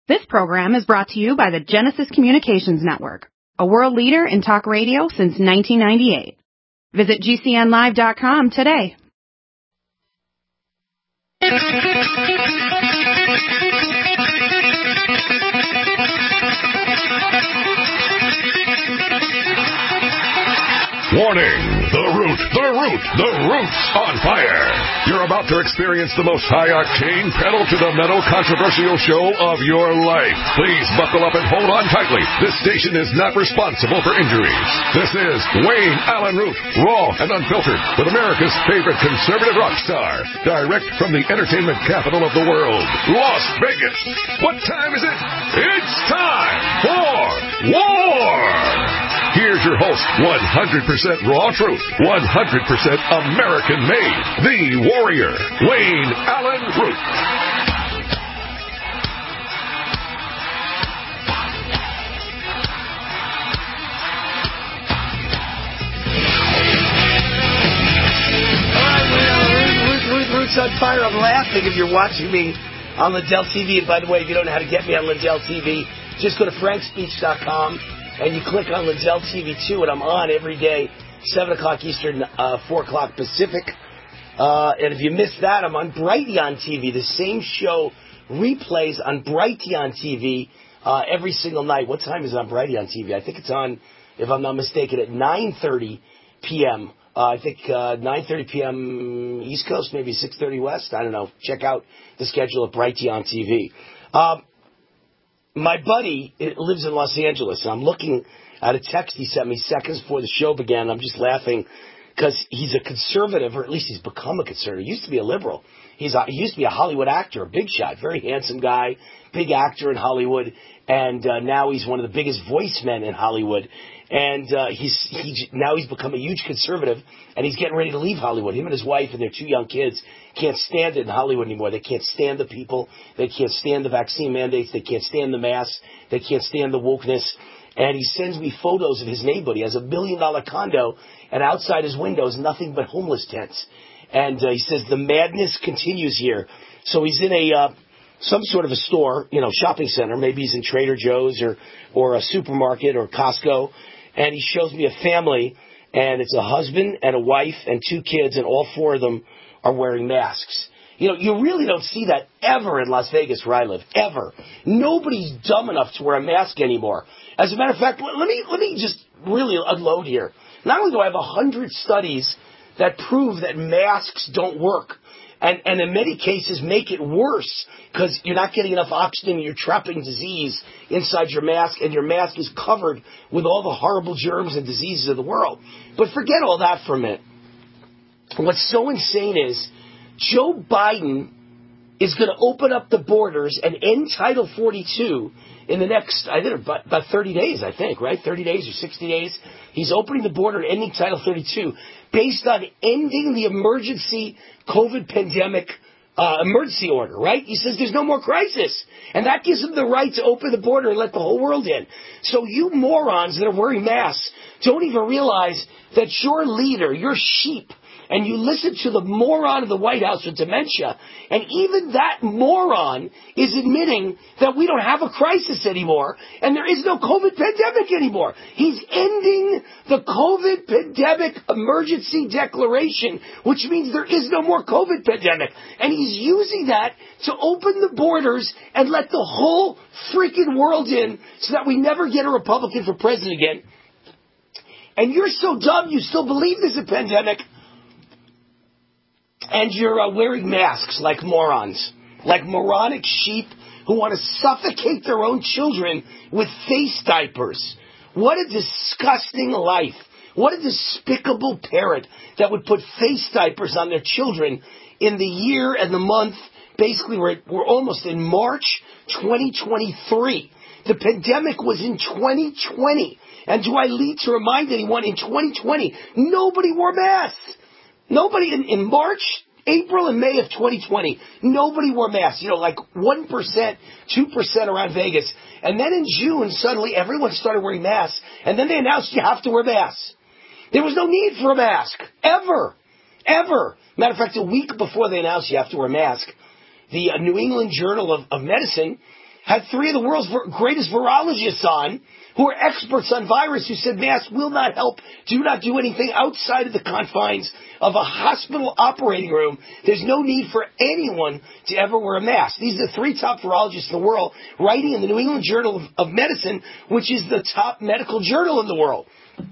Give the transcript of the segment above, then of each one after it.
This program is brought to you by the Genesis Communications Network, a world leader in talk radio since 1998. Visit GCNlive.com today. Warning! The root's on fire! You're about to experience the most high-octane, pedal-to-the-metal controversial show of your life. Please buckle up and hold on tightly. This station is not responsible for injuries. This is Wayne Allen Root, raw and unfiltered, with America's favorite conservative rock star. Direct from the entertainment capital of the world, Las Vegas. What time is it? It's time for war! Here's your host, 100% raw truth, 100% American-made, the warrior, Wayne Allen Root. Root's on fire. I'm laughing if you're watching me on Lindell TV. And by the way, if you don't know how to get me on Lindell TV, just go to frankspeech.com. And you click on Lindell TV 2, and I'm on every day, 7 o'clock Eastern, 4 o'clock Pacific. And if you miss that, I'm on Brighteon TV. The same show replays on Brighteon TV every single night. What time is it on Brighteon TV? I think it's on, if I'm not mistaken, at 9:30 p.m. I think 9:30 p.m. East Coast, maybe 6:30 West. I don't know. Check out the schedule at Brighteon TV. My buddy lives in Los Angeles, and I'm looking at a text he sent me seconds before the show began. I'm just laughing because he's a conservative, or at least he's become a conservative. He used to be a liberal. He used to be a Hollywood actor, a big shot, very handsome guy, big actor in Hollywood, and now he's one of the biggest voice men in Hollywood. And now he's become a huge conservative, and he's getting ready to leave Hollywood. Him and his wife and their 2 young kids can't stand it in Hollywood anymore. They can't stand the people. They can't stand the vaccine mandates. They can't stand the masks. They can't stand the wokeness. And he sends me photos of his neighborhood. He has $1 million condo, and outside his windows, nothing but homeless tents. And he says the madness continues here. So he's in some sort of a store, shopping center. Maybe he's in Trader Joe's or a supermarket or Costco. And he shows me a family, and it's a husband and a wife and 2 kids, and all 4 of them are wearing masks. You really don't see that ever in Las Vegas where I live, ever. Nobody's dumb enough to wear a mask anymore. As a matter of fact, let me just really unload here. Not only do I have 100 studies that prove that masks don't work, and in many cases make it worse because you're not getting enough oxygen, you're trapping disease inside your mask, and your mask is covered with all the horrible germs and diseases of the world. But forget all that for a minute. What's so insane is Joe Biden is going to open up the borders and end Title 42 in the next, about 30 days, I think, right? 30 days or 60 days. He's opening the border and ending Title 32 based on ending the emergency COVID pandemic emergency order, right? He says there's no more crisis. And that gives him the right to open the border and let the whole world in. So you morons that are wearing masks don't even realize that your leader, your sheep, and you listen to the moron of the White House with dementia, and even that moron is admitting that we don't have a crisis anymore, and there is no COVID pandemic anymore. He's ending the COVID pandemic emergency declaration, which means there is no more COVID pandemic. And he's using that to open the borders and let the whole freaking world in so that we never get a Republican for president again. And you're so dumb you still believe there's a pandemic. And you're wearing masks like morons, like moronic sheep who want to suffocate their own children with face diapers. What a disgusting life. What a despicable parent that would put face diapers on their children in the year and the month. Basically, we're almost in March 2023. The pandemic was in 2020. And do I need to remind anyone, in 2020, nobody wore masks. Nobody in March, April, and May of 2020, nobody wore masks. Like 1%, 2% around Vegas. And then in June, suddenly everyone started wearing masks. And then they announced you have to wear masks. There was no need for a mask. Ever. Matter of fact, a week before they announced you have to wear a mask, the New England Journal of Medicine had three of the world's greatest virologists on, who are experts on virus, who said masks will not help. Do not do anything outside of the confines of a hospital operating room. There's no need for anyone to ever wear a mask. These are the three top virologists in the world, writing in the New England Journal of Medicine, which is the top medical journal in the world.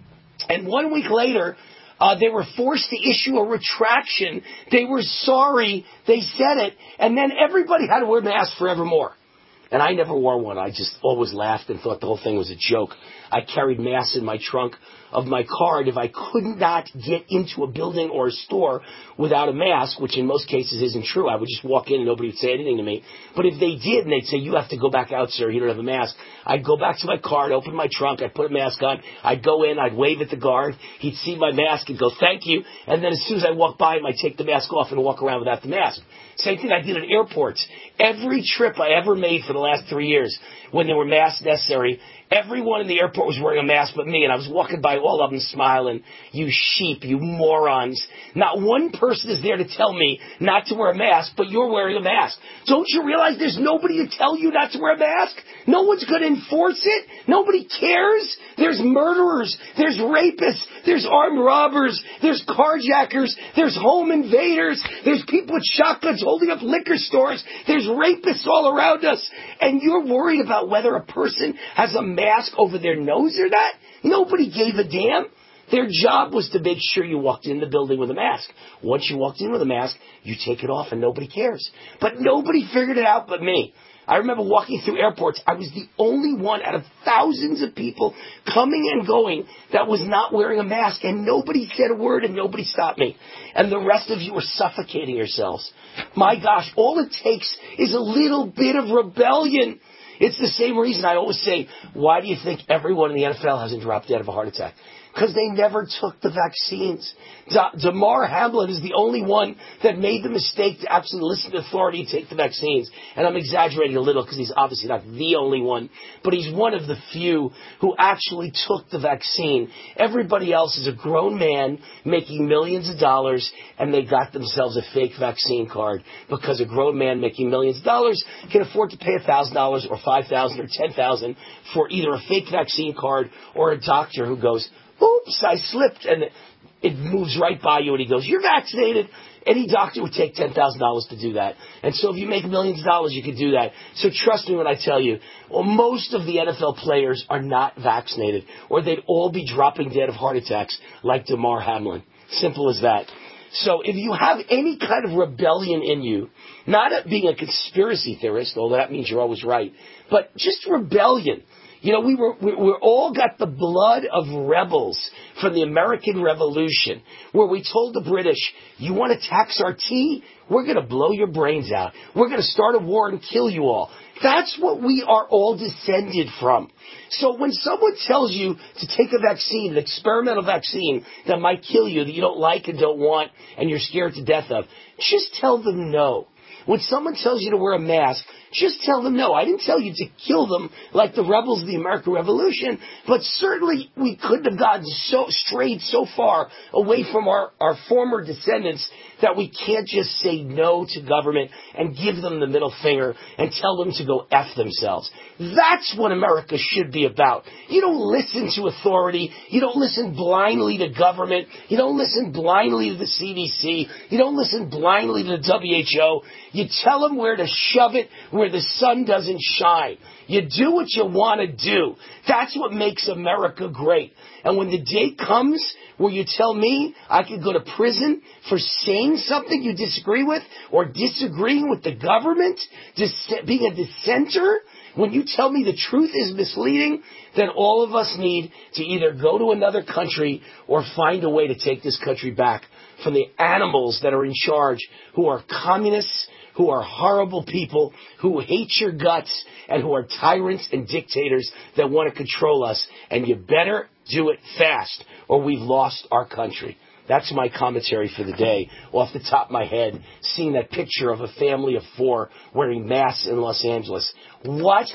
And 1 week later, they were forced to issue a retraction. They were sorry. They said it. And then everybody had to wear masks forevermore. And I never wore one. I just always laughed and thought the whole thing was a joke. I carried masks in my trunk of my car, and if I could not get into a building or a store without a mask, which in most cases isn't true, I would just walk in and nobody would say anything to me. But if they did and they'd say, you have to go back out, sir, you don't have a mask, I'd go back to my car, I'd open my trunk, I'd put a mask on, I'd go in, I'd wave at the guard, he'd see my mask and go, thank you, and then as soon as I walk by him, I'd take the mask off and walk around without the mask. Same thing I did at airports. Every trip I ever made for the last 3 years, when there were masks necessary, everyone in the airport was wearing a mask but me, and I was walking by all of them smiling, you sheep, you morons. Not one person is there to tell me not to wear a mask, but you're wearing a mask. Don't you realize there's nobody to tell you not to wear a mask? No one's going to enforce it. Nobody cares. There's murderers. There's rapists. There's armed robbers. There's carjackers. There's home invaders. There's people with shotguns holding up liquor stores. There's rapists all around us. And you're worried about whether a person has a mask over their nose or not? Nobody gave a damn. Their job was to make sure you walked in the building with a mask. Once you walked in with a mask, you take it off and nobody cares. But nobody figured it out but me. I remember walking through airports. I was the only one out of thousands of people coming and going that was not wearing a mask, and nobody said a word and nobody stopped me. And the rest of you were suffocating yourselves. My gosh, all it takes is a little bit of rebellion. It's the same reason I always say, why do you think everyone in the NFL hasn't dropped dead of a heart attack? Because they never took the vaccines. Damar Hamlin is the only one that made the mistake to actually listen to authority and take the vaccines. And I'm exaggerating a little because he's obviously not the only one, but he's one of the few who actually took the vaccine. Everybody else is a grown man making millions of dollars, and they got themselves a fake vaccine card because a grown man making millions of dollars can afford to pay $1,000 or $5,000 or $10,000 for either a fake vaccine card or a doctor who goes, oops, I slipped, and it moves right by you, and he goes, you're vaccinated. Any doctor would take $10,000 to do that. And so if you make millions of dollars, you can do that. So trust me when I tell you, well, most of the NFL players are not vaccinated, or they'd all be dropping dead of heart attacks like Damar Hamlin. Simple as that. So if you have any kind of rebellion in you, not being a conspiracy theorist, although that means you're always right, but just rebellion. You know, we all got the blood of rebels from the American Revolution, where we told the British, you want to tax our tea? We're going to blow your brains out. We're going to start a war and kill you all. That's what we are all descended from. So when someone tells you to take a vaccine, an experimental vaccine that might kill you, that you don't like and don't want, and you're scared to death of, just tell them no. When someone tells you to wear a mask, just tell them no. I didn't tell you to kill them like the rebels of the American Revolution, but certainly we couldn't have gotten strayed so far away from our former descendants that we can't just say no to government and give them the middle finger and tell them to go F themselves. That's what America should be about. You don't listen to authority. You don't listen blindly to government. You don't listen blindly to the CDC. You don't listen blindly to the WHO. You tell them where to shove it, where the sun doesn't shine. You do what you want to do. That's what makes America great. And when the day comes where you tell me I could go to prison for saying something you disagree with or disagreeing with the government, being a dissenter, when you tell me the truth is misleading, then all of us need to either go to another country or find a way to take this country back from the animals that are in charge, who are communists, who are horrible people, who hate your guts, and who are tyrants and dictators that want to control us. And you better do it fast, or we've lost our country. That's my commentary for the day. Off the top of my head, seeing that picture of a family of 4 wearing masks in Los Angeles. What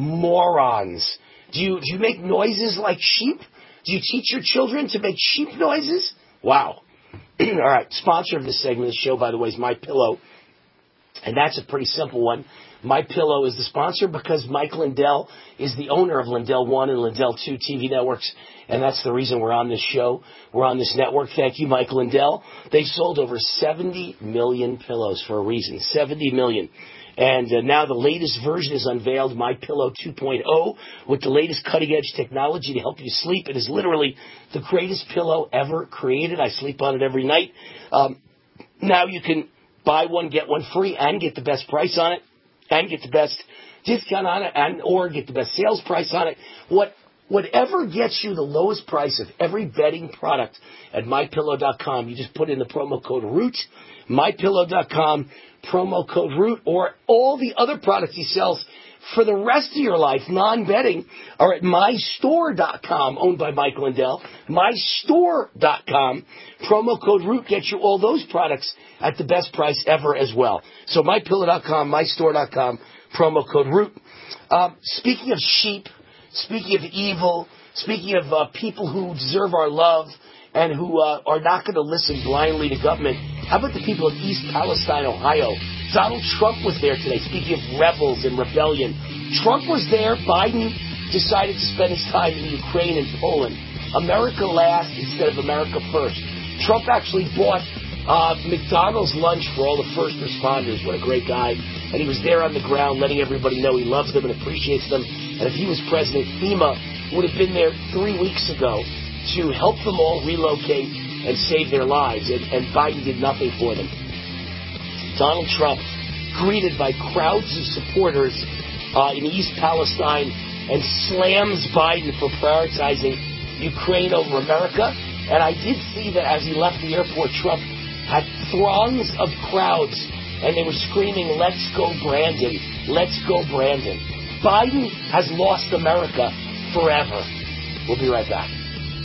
morons. Do you make noises like sheep? Do you teach your children to make sheep noises? Wow. All right, sponsor of this segment of the show, by the way, is MyPillow. And that's a pretty simple one. MyPillow is the sponsor because Mike Lindell is the owner of Lindell 1 and Lindell 2 TV networks, and that's the reason we're on this show. We're on this network. Thank you, Mike Lindell. They sold over 70 million pillows for a reason, 70 million. And now the latest version is unveiled, MyPillow 2.0, with the latest cutting-edge technology to help you sleep. It is literally the greatest pillow ever created. I sleep on it every night. Now you can buy one, get one free, and get the best price on it, and get the best discount on it, and or get the best sales price on it. Whatever gets you the lowest price of every bedding product at MyPillow.com, you just put in the promo code ROOT, MyPillow.com, promo code ROOT, or all the other products he sells for the rest of your life, non-bedding, are at MyStore.com, owned by Mike Lindell. MyStore.com, promo code ROOT gets you all those products at the best price ever as well. So MyPillow.com, MyStore.com, promo code ROOT. Speaking of sheep, speaking of evil, speaking of people who deserve our love and who are not going to listen blindly to government, how about the people of East Palestine, Ohio? Donald Trump was there today, speaking of rebels and rebellion. Trump was there. Biden decided to spend his time in Ukraine and Poland. America last instead of America first. Trump actually bought McDonald's lunch for all the first responders. What a great guy. And he was there on the ground letting everybody know he loves them and appreciates them. And if he was president, FEMA would have been there 3 weeks ago to help them all relocate and save their lives. And Biden did nothing for them. Donald Trump, greeted by crowds of supporters in East Palestine, and slams Biden for prioritizing Ukraine over America. And I did see that as he left the airport, Trump had throngs of crowds, and they were screaming, "Let's go, Brandon. Let's go, Brandon." Biden has lost America forever. We'll be right back.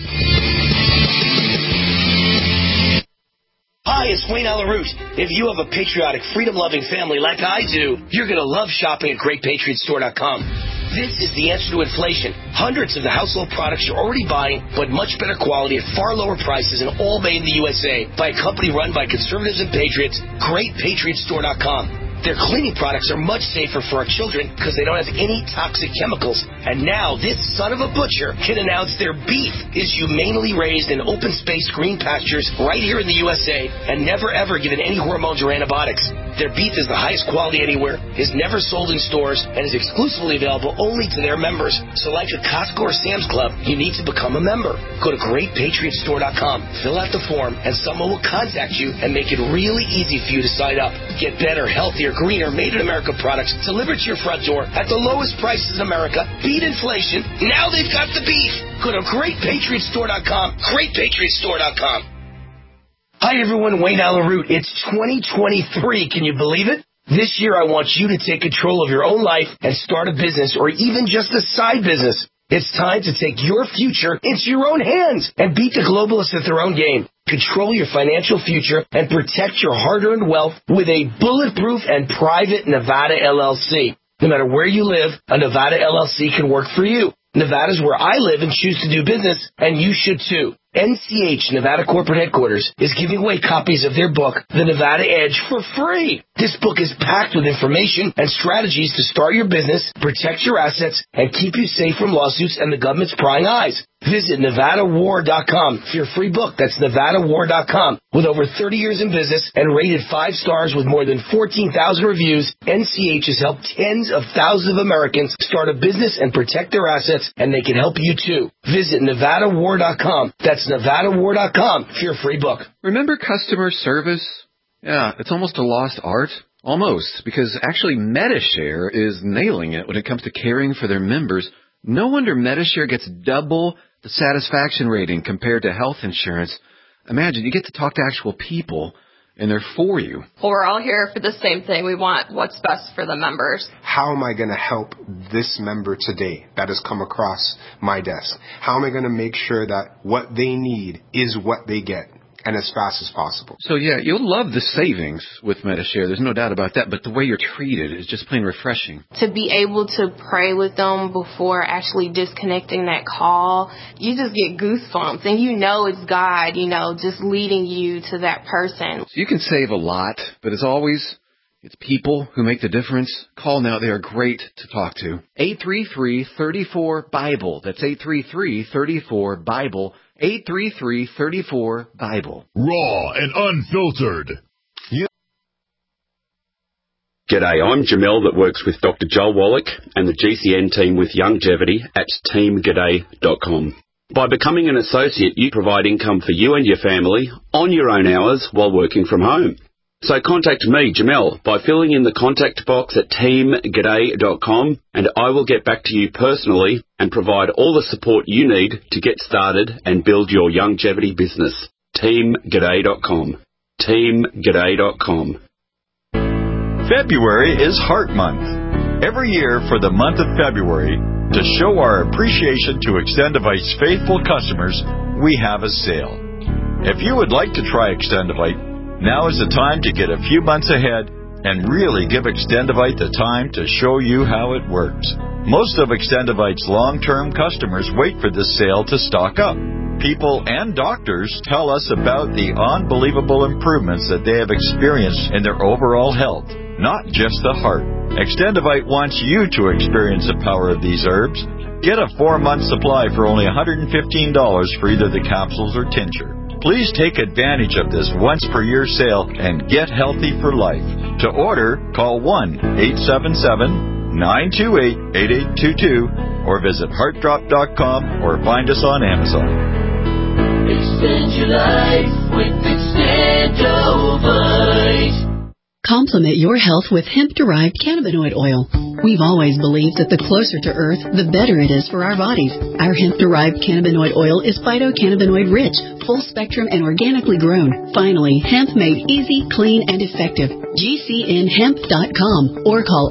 Hi, it's Wayne Alaroot. If you have a patriotic, freedom-loving family like I do, you're going to love shopping at GreatPatriotStore.com. This is the answer to inflation. Hundreds of the household products you're already buying, but much better quality at far lower prices and all made in the USA by a company run by conservatives and patriots, GreatPatriotStore.com. Their cleaning products are much safer for our children because they don't have any toxic chemicals. And now this son of a butcher can announce their beef is humanely raised in open space green pastures right here in the USA and never ever given any hormones or antibiotics. Their beef is the highest quality anywhere, is never sold in stores, and is exclusively available only to their members. So like a Costco or Sam's Club, you need to become a member. Go to GreatPatriotStore.com, fill out the form, and someone will contact you and make it really easy for you to sign up. Get better, healthier, greener, made-in-America products delivered to your front door at the lowest prices in America. Beat inflation. Now they've got the beef. Go to GreatPatriotStore.com, GreatPatriotStore.com. Hi, everyone. Wayne Alaroot. It's 2023. Can you believe it? This year, I want you to take control of your own life and start a business or even just a side business. It's time to take your future into your own hands and beat the globalists at their own game. Control your financial future and protect your hard-earned wealth with a bulletproof and private Nevada LLC. No matter where you live, a Nevada LLC can work for you. Nevada's where I live and choose to do business, and you should too. NCH, Nevada Corporate Headquarters, is giving away copies of their book, The Nevada Edge, for free. This book is packed with information and strategies to start your business, protect your assets, and keep you safe from lawsuits and the government's prying eyes. Visit NevadaWar.com for your free book. That's NevadaWar.com. With over 30 years in business and rated 5 stars with more than 14,000 reviews, NCH has helped tens of thousands of Americans start a business and protect their assets, and they can help you too. Visit NevadaWar.com. That's NevadaWar.com for your free book. Remember customer service? Yeah, it's almost a lost art. Almost, because actually Medi-Share is nailing it when it comes to caring for their members. No wonder Medi-Share gets double the satisfaction rating compared to health insurance. Imagine, you get to talk to actual people, and they're for you. Well, we're all here for the same thing. We want what's best for the members. How am I going to help this member today that has come across my desk? How am I going to make sure that what they need is what they get, and as fast as possible? So, yeah, you'll love the savings with Medi-Share. There's no doubt about that. But the way you're treated is just plain refreshing. To be able to pray with them before actually disconnecting that call, you just get goosebumps. And you know it's God, just leading you to that person. So you can save a lot, but as always, It's people who make the difference. Call now. They are great to talk to. 833-34-BIBLE. That's 833-34-BIBLE. 833-34-BIBLE. Raw and unfiltered. G'day, I'm Jamel that works with Dr. Joel Wallach and the GCN team with Longevity at teamg'day.com. By becoming an associate, you provide income for you and your family on your own hours while working from home. So contact me, Jamel, by filling in the contact box at teamg'day.com, and I will get back to you personally and provide all the support you need to get started and build your longevity business. teamg'day.com. teamg'day.com. February is Heart Month. Every year for the month of February, to show our appreciation to Extendivite's faithful customers, we have a sale. If you would like to try Extendivite, now is the time to get a few months ahead and really give Extendivite the time to show you how it works. Most of Extendivite's long-term customers wait for this sale to stock up. People and doctors tell us about the unbelievable improvements that they have experienced in their overall health, not just the heart. Extendivite wants you to experience the power of these herbs. Get a 4-month supply for only $115 for either the capsules or tincture. Please take advantage of this once-per-year sale and get healthy for life. To order, call 1-877-928-8822 or visit heartdrop.com or find us on Amazon. Extend your life with Extendovite. Complement your health with hemp-derived cannabinoid oil. We've always believed that the closer to Earth, the better it is for our bodies. Our hemp-derived cannabinoid oil is phytocannabinoid-rich, full-spectrum, and organically grown. Finally, hemp made easy, clean, and effective. GCNhemp.com or call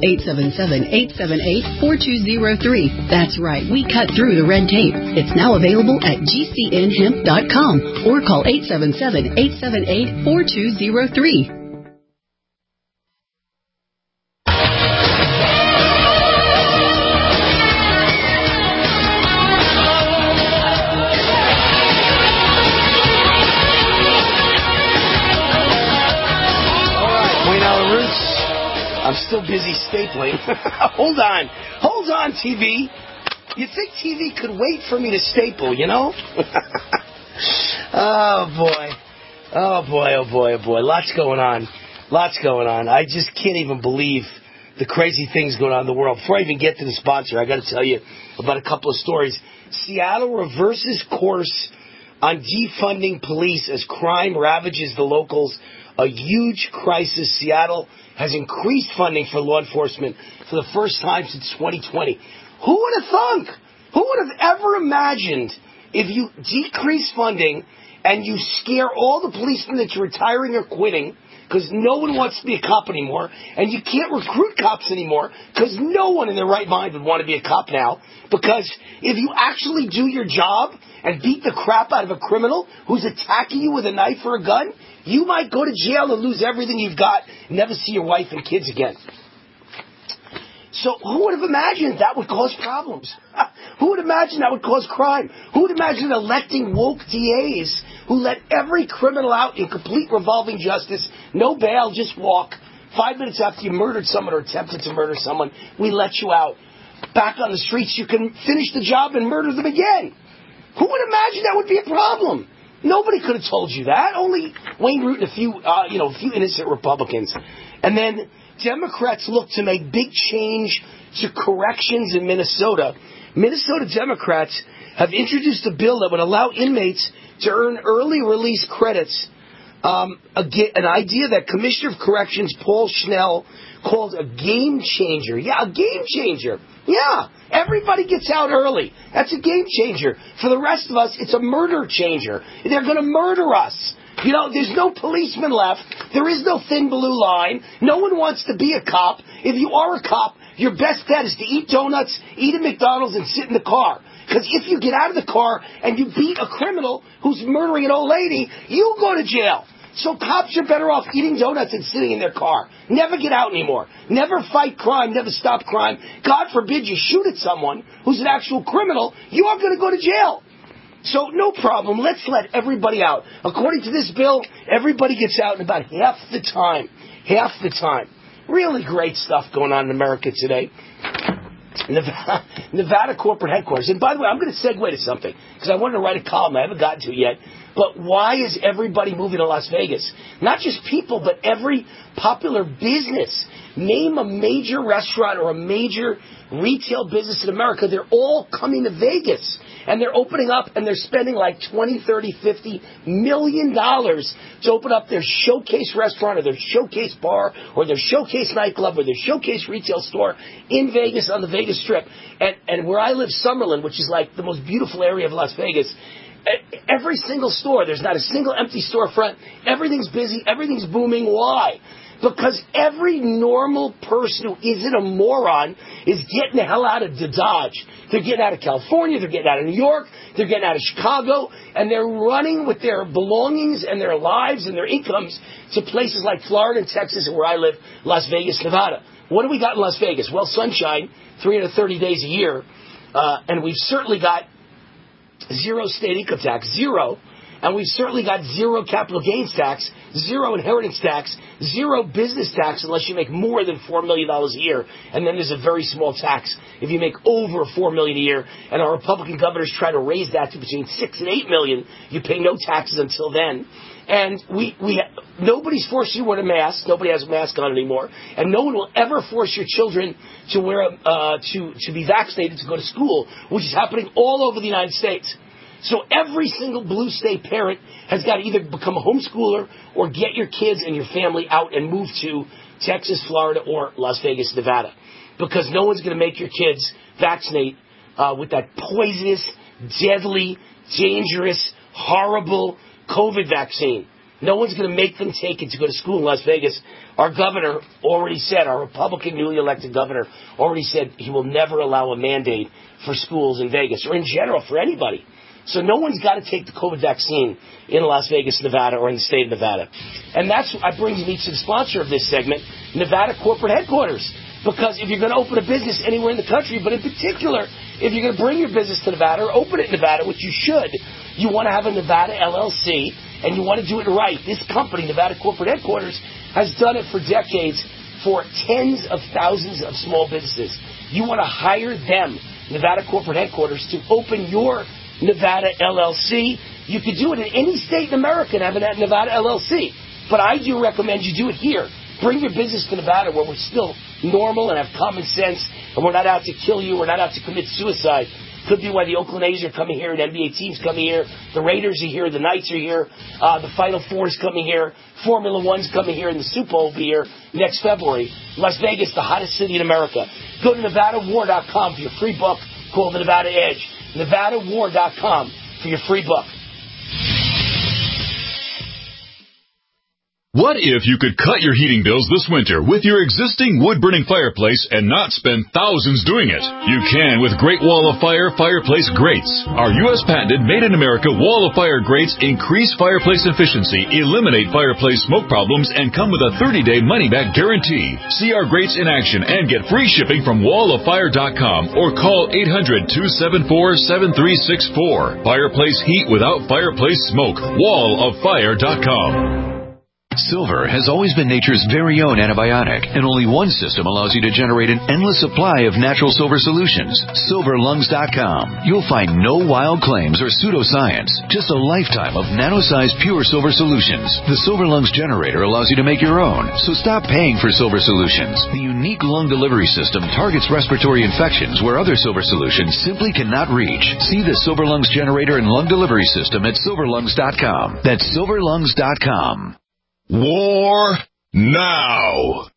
877-878-4203. That's right, we cut through the red tape. It's now available at GCNhemp.com or call 877-878-4203. I'm still busy stapling. Hold on, TV. You think TV could wait for me to staple, you know? Oh, boy. Lots going on. I just can't even believe the crazy things going on in the world. Before I even get to the sponsor, I got to tell you about a couple of stories. Seattle reverses course on defunding police as crime ravages the locals. A huge crisis. Seattle has increased funding for law enforcement for the first time since 2020. Who would have thunk? Who would have ever imagined if you decrease funding and you scare all the policemen that you're retiring or quitting because no one wants to be a cop anymore, and you can't recruit cops anymore because no one in their right mind would want to be a cop now, because if you actually do your job and beat the crap out of a criminal who's attacking you with a knife or a gun, you might go to jail and lose everything you've got and never see your wife and kids again. So who would have imagined that would cause problems? Who would imagine that would cause crime? Who would imagine electing woke DAs who let every criminal out in complete revolving justice, no bail, just walk. 5 minutes after you murdered someone or attempted to murder someone, we let you out. Back on the streets, you can finish the job and murder them again. Who would imagine that would be a problem? Nobody could have told you that. Only Wayne Root and a few innocent Republicans. And then Democrats look to make big change to corrections in Minnesota. Minnesota Democrats have introduced a bill that would allow inmates to earn early release credits. An idea that Commissioner of Corrections Paul Schnell called a game changer. Yeah, a game changer. Yeah, everybody gets out early. That's a game changer. For the rest of us, it's a murder changer. They're going to murder us. You know, there's no policeman left. There is no thin blue line. No one wants to be a cop. If you are a cop, your best bet is to eat donuts, eat at McDonald's, and sit in the car. Because if you get out of the car and you beat a criminal who's murdering an old lady, you go to jail. So cops are better off eating donuts and sitting in their car. Never get out anymore. Never fight crime. Never stop crime. God forbid you shoot at someone who's an actual criminal. You are going to go to jail. So no problem. Let's let everybody out. According to this bill, everybody gets out in about half the time. Half the time. really great stuff going on in America today. Nevada corporate headquarters. And by the way, I'm going to segue to something because I wanted to write a column. I haven't gotten to it yet. But why is everybody moving to Las Vegas? Not just people, but every popular business. Name a major restaurant or a major retail business in America. They're all coming to Vegas. And they're opening up and they're spending like $20, $30, $50 million to open up their showcase restaurant or their showcase bar or their showcase nightclub or their showcase retail store in Vegas on the Vegas Strip. And where I live, Summerlin, which is like the most beautiful area of Las Vegas, every single store, there's not a single empty storefront. Everything's busy. Everything's booming. Why? Because every normal person who isn't a moron is getting the hell out of Dodge. They're getting out of California. They're getting out of New York. They're getting out of Chicago. And they're running with their belongings and their lives and their incomes to places like Florida and Texas and where I live, Las Vegas, Nevada. What do we got in Las Vegas? Well, sunshine, 330 days a year. And we've certainly got zero state income tax, zero. And we've certainly got zero capital gains tax, zero inheritance tax, zero business tax unless you make more than $4 million a year. And then there's a very small tax if you make over $4 million a year. And our Republican governors try to raise that to between $6 and $8 million. You pay no taxes until then. And nobody's forced you to wear a mask. Nobody has a mask on anymore. And no one will ever force your children to wear to be vaccinated to go to school, which is happening all over the United States. So every single blue state parent has got to either become a homeschooler or get your kids and your family out and move to Texas, Florida, or Las Vegas, Nevada. Because no one's going to make your kids vaccinate with that poisonous, deadly, dangerous, horrible COVID vaccine. No one's going to make them take it to go to school in Las Vegas. Our governor already said, our Republican newly elected governor already said he will never allow a mandate for schools in Vegas or in general for anybody. So no one's got to take the COVID vaccine in Las Vegas, Nevada, or in the state of Nevada. And that brings me to the sponsor of this segment, Nevada Corporate Headquarters. Because if you're going to open a business anywhere in the country, but in particular, if you're going to bring your business to Nevada or open it in Nevada, which you should, you want to have a Nevada LLC, and you want to do it right. This company, Nevada Corporate Headquarters, has done it for decades for tens of thousands of small businesses. You want to hire them, Nevada Corporate Headquarters, to open your Nevada LLC. You could do it in any state in America and have a Nevada LLC. But I do recommend you do it here. Bring your business to Nevada where we're still normal and have common sense and we're not out to kill you. We're not out to commit suicide. Could be why the Oakland A's are coming here and NBA teams coming here. The Raiders are here. The Knights are here. The Final Four is coming here. Formula One's coming here and the Super Bowl will be here next February. Las Vegas, the hottest city in America. Go to NevadaWar.com for your free book called The Nevada Edge. NevadaWar.com for your free book. What if you could cut your heating bills this winter with your existing wood-burning fireplace and not spend thousands doing it? You can with Great Wall of Fire fireplace grates. Our U.S. patented made-in-America Wall of Fire grates increase fireplace efficiency, eliminate fireplace smoke problems, and come with a 30-day money-back guarantee. See our grates in action and get free shipping from walloffire.com or call 800-274-7364. Fireplace heat without fireplace smoke. walloffire.com. Silver has always been nature's very own antibiotic, and only one system allows you to generate an endless supply of natural silver solutions. SilverLungs.com. You'll find no wild claims or pseudoscience, just a lifetime of nano-sized pure silver solutions. The Silver Lungs generator allows you to make your own, so stop paying for silver solutions. The unique lung delivery system targets respiratory infections where other silver solutions simply cannot reach. See the Silver Lungs generator and lung delivery system at SilverLungs.com. That's SilverLungs.com. War now.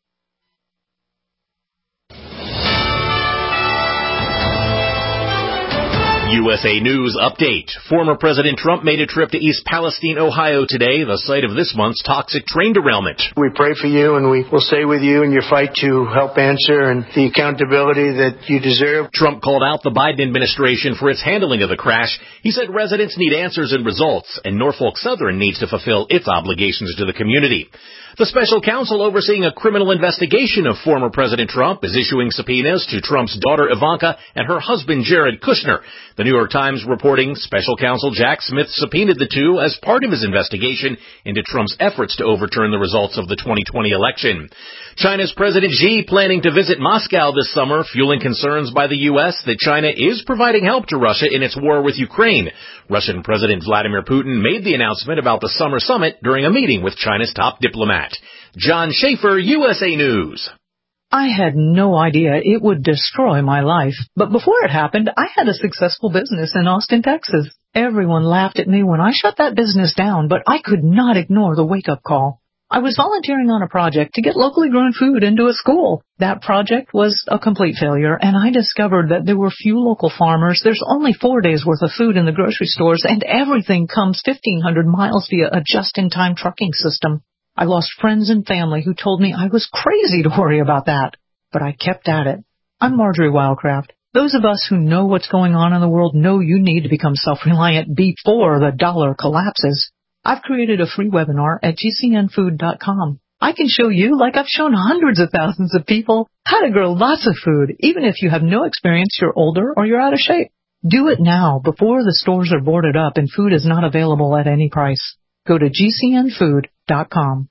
USA News Update. Former President Trump made a trip to East Palestine, Ohio today, the site of this month's toxic train derailment. We pray for you and we will stay with you in your fight to help answer and the accountability that you deserve. Trump called out the Biden administration for its handling of the crash. He said residents need answers and results, and Norfolk Southern needs to fulfill its obligations to the community. The special counsel overseeing a criminal investigation of former President Trump is issuing subpoenas to Trump's daughter Ivanka and her husband Jared Kushner. The New York Times reporting special counsel Jack Smith subpoenaed the two as part of his investigation into Trump's efforts to overturn the results of the 2020 election. China's President Xi planning to visit Moscow this summer, fueling concerns by the U.S. that China is providing help to Russia in its war with Ukraine. Russian President Vladimir Putin made the announcement about the summer summit during a meeting with China's top diplomat. John Schaefer, USA News. I had no idea it would destroy my life, but before it happened, I had a successful business in Austin, Texas. Everyone laughed at me when I shut that business down, but I could not ignore the wake-up call. I was volunteering on a project to get locally grown food into a school. That project was a complete failure, and I discovered that there were few local farmers. There's only 4 days worth of food in the grocery stores, and everything comes 1,500 miles via a just-in-time trucking system. I lost friends and family who told me I was crazy to worry about that, but I kept at it. I'm Marjorie Wildcraft. Those of us who know what's going on in the world know you need to become self-reliant before the dollar collapses. I've created a free webinar at gcnfood.com. I can show you, like I've shown hundreds of thousands of people, how to grow lots of food, even if you have no experience, you're older, or you're out of shape. Do it now before the stores are boarded up and food is not available at any price. Go to gcnfood.com.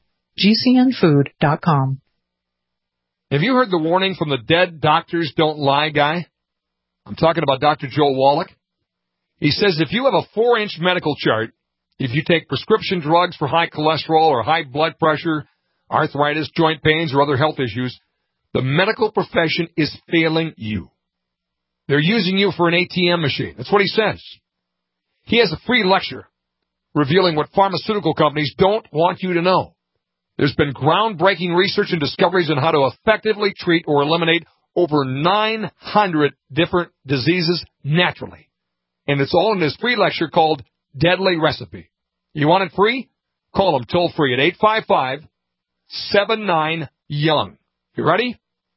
gcnfood.com. Have you heard the warning from the Dead Doctors Don't Lie guy? I'm talking about Dr. Joel Wallach. He says if you have a 4-inch medical chart, if you take prescription drugs for high cholesterol or high blood pressure, arthritis, joint pains, or other health issues, the medical profession is failing you. They're using you for an ATM machine. That's what he says. He has a free lecture revealing what pharmaceutical companies don't want you to know. There's been groundbreaking research and discoveries on how to effectively treat or eliminate over 900 different diseases naturally. And it's all in this free lecture called Deadly Recipe. You want it free? Call them toll free at 855-79-YOUNG. You ready?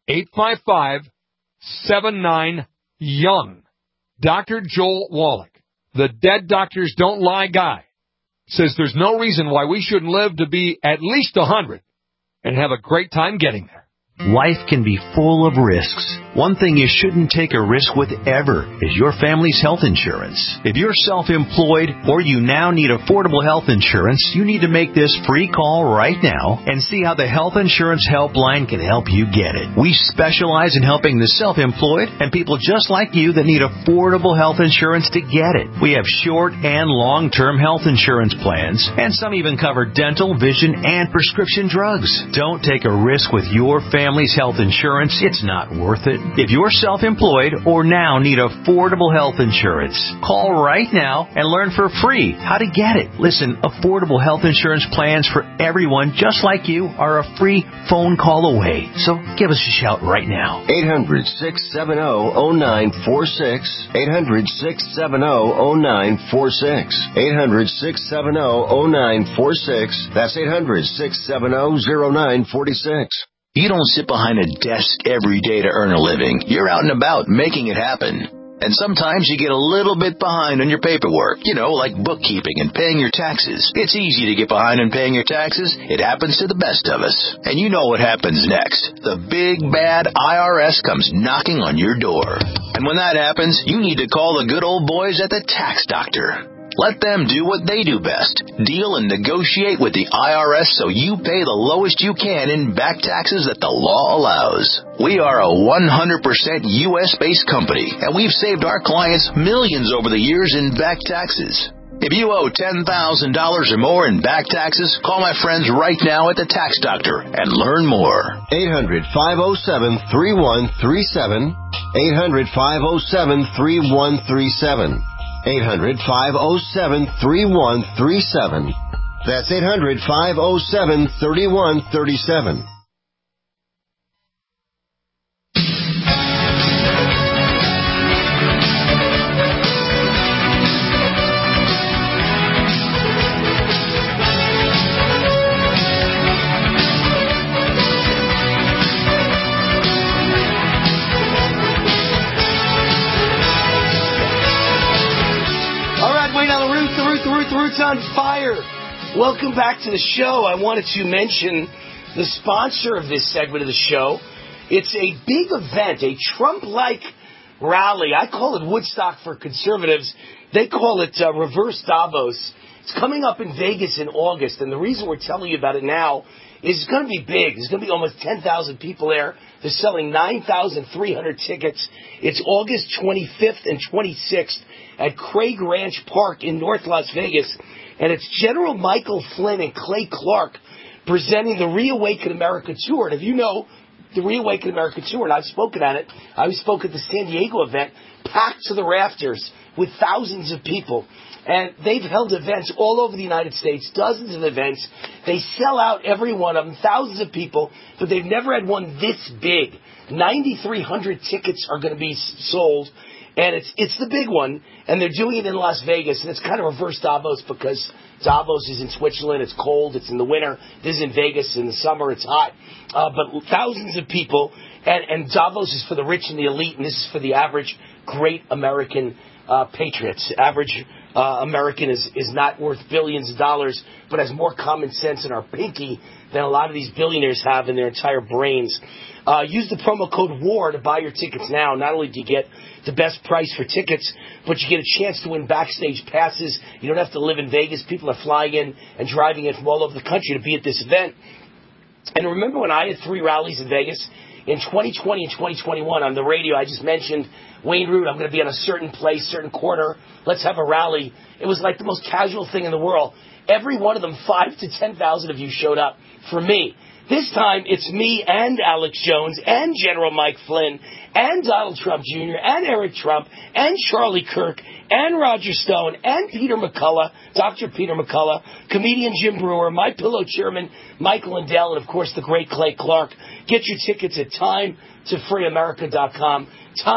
855-79-YOUNG. Dr. Joel Wallach, the Dead Doctors Don't Lie guy, says there's no reason why we shouldn't live to be at least 100 and have a great time getting there. Life can be full of risks. One thing you shouldn't take a risk with ever is your family's health insurance. If you're self-employed or you now need affordable health insurance, you need to make this free call right now and see how the Health Insurance Helpline can help you get it. We specialize in helping the self-employed and people just like you that need affordable health insurance to get it. We have short and long-term health insurance plans, and some even cover dental, vision, and prescription drugs. Don't take a risk with your family's health insurance. It's not worth it. If you're self-employed or now need affordable health insurance, call right now and learn for free how to get it. Listen, affordable health insurance plans for everyone just like you are a free phone call away. So give us a shout right now. 800-670-0946. 800-670-0946. 800-670-0946. That's 800-670-0946. You don't sit behind a desk every day to earn a living. You're out and about making it happen. And sometimes you get a little bit behind on your paperwork, like bookkeeping and paying your taxes. It's easy to get behind on paying your taxes. It happens to the best of us. And you know what happens next. The big, bad IRS comes knocking on your door. And when that happens, you need to call the good old boys at the Tax Doctor. Let them do what they do best. Deal and negotiate with the IRS so you pay the lowest you can in back taxes that the law allows. We are a 100% U.S.-based company, and we've saved our clients millions over the years in back taxes. If you owe $10,000 or more in back taxes, call my friends right now at the Tax Doctor and learn more. 800-507-3137. 800-507-3137. 800-507-3137. That's 800-507-3137. The Root's on fire. Welcome back to the show. I wanted to mention the sponsor of this segment of the show. It's a big event, a Trump-like rally. I call it Woodstock for conservatives. They call it Reverse Davos. It's coming up in Vegas in August, and the reason we're telling you about it now is it's going to be big. There's going to be almost 10,000 people there. They're selling 9,300 tickets. It's August 25th and 26th at Craig Ranch Park in North Las Vegas. And it's General Michael Flynn and Clay Clark presenting the Reawaken America Tour. And if you know the Reawaken America Tour, and I've spoken at it, I spoke at the San Diego event, packed to the rafters with thousands of people. And they've held events all over the United States, dozens of events. They sell out every one of them, thousands of people, but they've never had one this big. 9,300 tickets are going to be sold. And it's the big one, and they're doing it in Las Vegas, and it's kind of reverse Davos because Davos is in Switzerland, it's cold, it's in the winter. This is in Vegas in the summer, it's hot. But thousands of people, and Davos is for the rich and the elite, and this is for the average great American patriots. Average American is not worth billions of dollars, but has more common sense in our pinky than a lot of these billionaires have in their entire brains. Use the promo code WAR to buy your tickets now. Not only do you get the best price for tickets, but you get a chance to win backstage passes. You don't have to live in Vegas. People are flying in and driving in from all over the country to be at this event. And remember when I had 3 rallies in Vegas? In 2020 and 2021 on the radio, I just mentioned, Wayne Root, I'm going to be on a certain place, certain corner. Let's have a rally. It was like the most casual thing in the world. Every one of them, 5,000 to 10,000 of you showed up for me. This time, it's me and Alex Jones and General Mike Flynn and Donald Trump Jr. and Eric Trump and Charlie Kirk and Roger Stone and Peter McCullough, Dr. Peter McCullough, comedian Jim Brewer, My Pillow chairman Michael Lindell, and, of course, the great Clay Clark. Get your tickets at timetofreeamerica.com,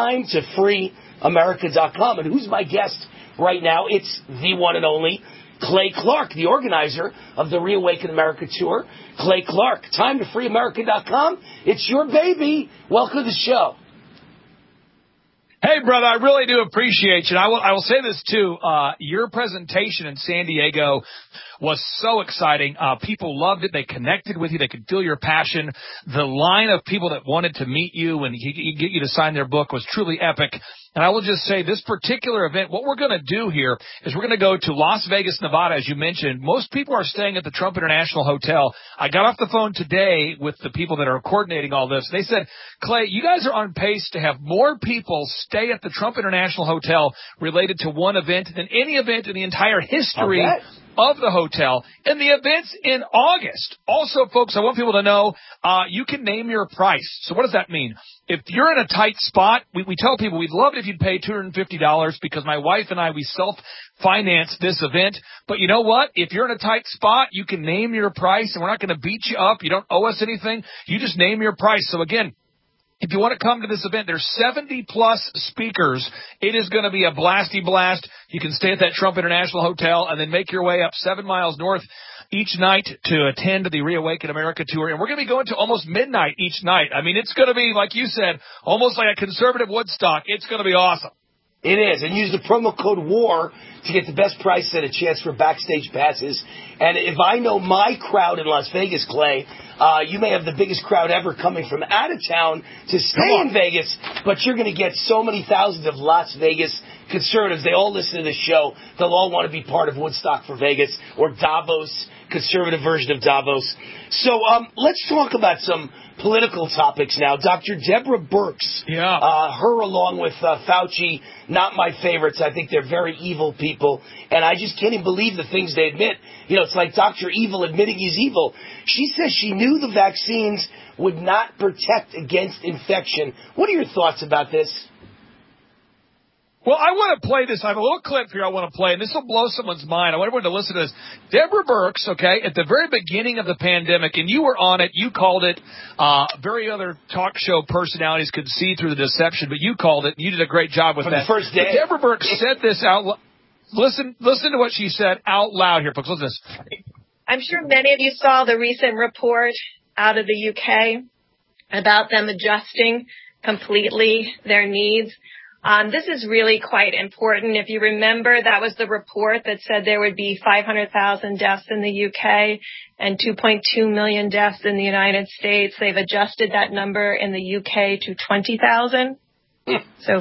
timetofreeamerica.com. And who's my guest right now? It's the one and only Clay Clark, the organizer of the Reawaken America Tour. Clay Clark, timetofreeamerica.com. It's your baby. Welcome to the show. Hey, brother, I really do appreciate you. I will say this, too. Your presentation in San Diego was so exciting. People loved it. They connected with you. They could feel your passion. The line of people that wanted to meet you and get you to sign their book was truly epic. And I will just say this particular event, what we're going to do here is we're going to go to Las Vegas, Nevada, as you mentioned. Most people are staying at the Trump International Hotel. I got off the phone today with the people that are coordinating all this. They said, Clay, you guys are on pace to have more people stay at the Trump International Hotel related to one event than any event in the entire history of the hotel, and the event's in August. Also, folks, I want people to know you can name your price. So what does that mean? If you're in a tight spot, we tell people we'd love it if you'd pay $250 because my wife and I, we self-finance this event. But you know what? If you're in a tight spot, you can name your price, and we're not going to beat you up. You don't owe us anything. You just name your price. So, again, if you want to come to this event, there's 70-plus speakers. It is going to be a blasty blast. You can stay at that Trump International Hotel and then make your way up 7 miles north each night to attend the Reawaken America Tour. And we're going to be going to almost midnight each night. I mean, it's going to be, like you said, almost like a conservative Woodstock. It's going to be awesome. It is. And use the promo code WAR to get the best price and a chance for backstage passes. And if I know my crowd in Las Vegas, Clay, you may have the biggest crowd ever coming from out of town to stay in Vegas, but you're going to get so many thousands of Las Vegas conservatives. They all listen to this show. They'll all want to be part of Woodstock for Vegas or Davos, conservative version of Davos. So let's talk about some political topics now. Dr. Deborah Birx, her along with Fauci, not my favorites. I think they're very evil people, and I just can't even believe the things they admit. You know, it's like Dr. Evil admitting he's evil. She says she knew the vaccines would not protect against infection. What are your thoughts about this? Well, I want to play this. I have a little clip here I want to play, and this will blow someone's mind. I want everyone to listen to this. Deborah Birx, okay, at the very beginning of the pandemic, and you were on it, you called it, very other talk show personalities could see through the deception, but you called it, and you did a great job with that. The first day. But Deborah Birx said this out loud. Listen to what she said out loud here, folks. Listen to this. I'm sure many of you saw the recent report out of the UK about them adjusting completely their needs. This is really quite important. If you remember, that was the report that said there would be 500,000 deaths in the UK and 2.2 million deaths in the United States. They've adjusted that number in the UK to 20,000. So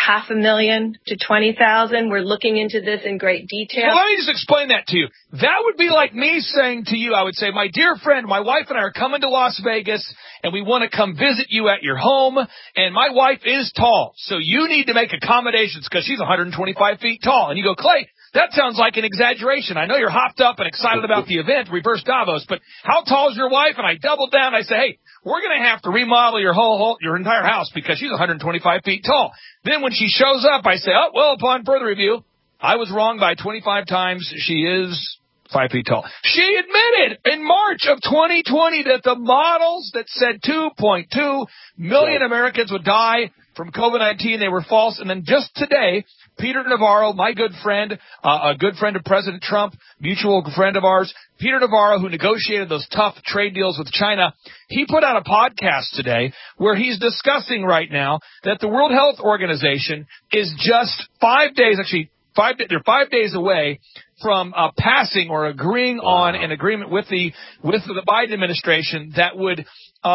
500,000 to 20,000. We're looking into this in great detail. Well, let me just explain that to you. That would be like me saying to you, I would say, my dear friend, my wife and I are coming to Las Vegas, and we want to come visit you at your home, and my wife is tall, so you need to make accommodations because she's 125 feet tall. And you go, Clay, that sounds like an exaggeration. I know you're hopped up and excited about the event, Reverse Davos, but how tall is your wife? And I doubled down. I say, hey, we're going to have to remodel your entire house because she's 125 feet tall. Then when she shows up, I say, oh, well, upon further review, I was wrong by 25 times. She is 5 feet tall. She admitted in March of 2020 that the models that said 2.2 million Americans would die from COVID-19, they were false. And then just today, Peter Navarro, my good friend, a good friend of President Trump, mutual friend of ours, Peter Navarro, who negotiated those tough trade deals with China, he put out a podcast today where he's discussing right now that the World Health Organization is just 5 days, they're 5 days away from passing or agreeing on an agreement with the Biden administration that would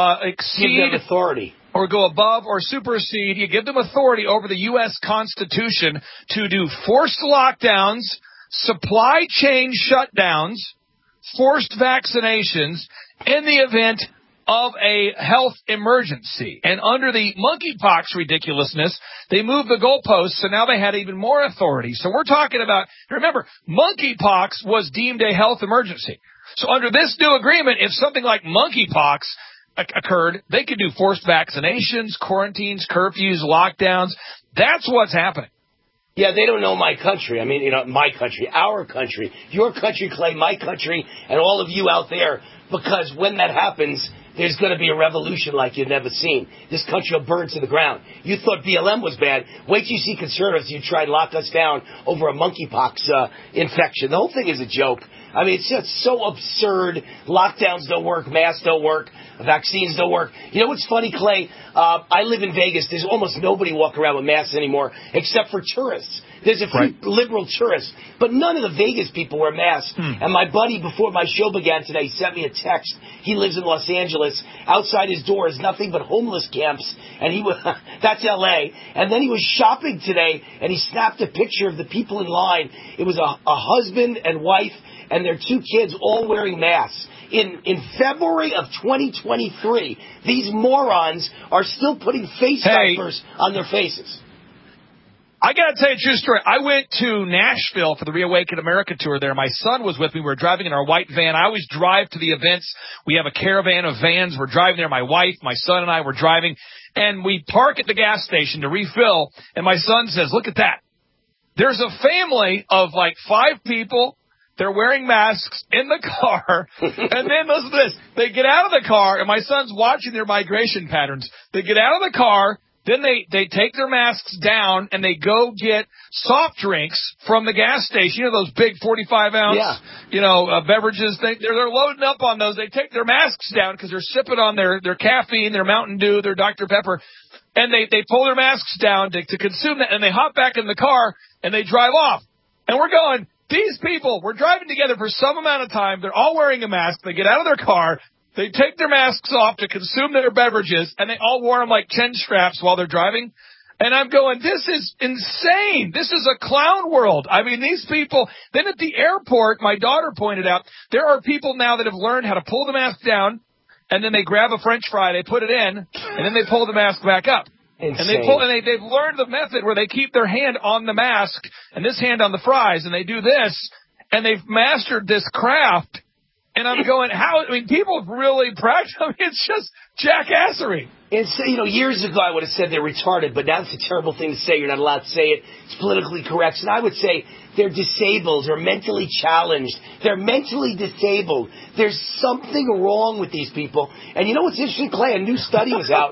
exceed authority or go above or supersede. You give them authority over the U.S. Constitution to do forced lockdowns, supply chain shutdowns, forced vaccinations in the event of a health emergency. And under the monkeypox ridiculousness, they moved the goalposts, so now they had even more authority. So we're talking about, remember, monkeypox was deemed a health emergency. So under this new agreement, if something like monkeypox occurred, they could do forced vaccinations, quarantines, curfews, lockdowns. That's what's happening. Yeah, they don't know my country. I mean, my country, our country, your country, Clay, my country, and all of you out there, because when that happens, there's going to be a revolution like you've never seen. This country will burn to the ground. You thought BLM was bad. Wait till you see conservatives who try to lock us down over a monkeypox infection. The whole thing is a joke. I mean, it's just so absurd. Lockdowns don't work. Masks don't work. Vaccines don't work. You know what's funny, Clay? I live in Vegas. There's almost nobody walking around with masks anymore except for tourists. There's a few liberal tourists, but none of the Vegas people wear masks. And my buddy, before my show began today, sent me a text. He lives in Los Angeles. Outside his door is nothing but homeless camps, and he was that's L.A. And then he was shopping today, and he snapped a picture of the people in line. It was a husband and wife and their 2 kids all wearing masks. In February of 2023, these morons are still putting face diapers on their faces. I got to tell you a true story. I went to Nashville for the Reawaken America tour there. My son was with me. We were driving in our white van. I always drive to the events. We have a caravan of vans. We're driving there. My wife, my son, and I were driving. And we park at the gas station to refill. And my son says, look at that. There's a family of like 5 people. They're wearing masks in the car. And then listen to this. They get out of the car, and my son's watching their migration patterns. They get out of the car. Then they take their masks down and they go get soft drinks from the gas station. You know, those big 45-ounce, beverages. They're loading up on those. They take their masks down because they're sipping on their caffeine, their Mountain Dew, their Dr. Pepper. And they pull their masks down to consume that. And they hop back in the car and they drive off. And we're going, these people, we're driving together for some amount of time. They're all wearing a mask. They get out of their car. They take their masks off to consume their beverages, and they all wore them like chin straps while they're driving. And I'm going, this is insane. This is a clown world. I mean, these people. Then at the airport, my daughter pointed out, there are people now that have learned how to pull the mask down, and then they grab a French fry, they put it in, and then they pull the mask back up. Insane. And they've learned the method where they keep their hand on the mask and this hand on the fries, and they do this, and they've mastered this craft. And I'm going, people have really practiced. I mean, it's just jackassery. It's, years ago I would have said they're retarded, but now it's a terrible thing to say. You're not allowed to say it. It's politically correct. And I would say they're disabled or mentally challenged. They're mentally disabled. There's something wrong with these people. And you know what's interesting, Clay? A new study was out.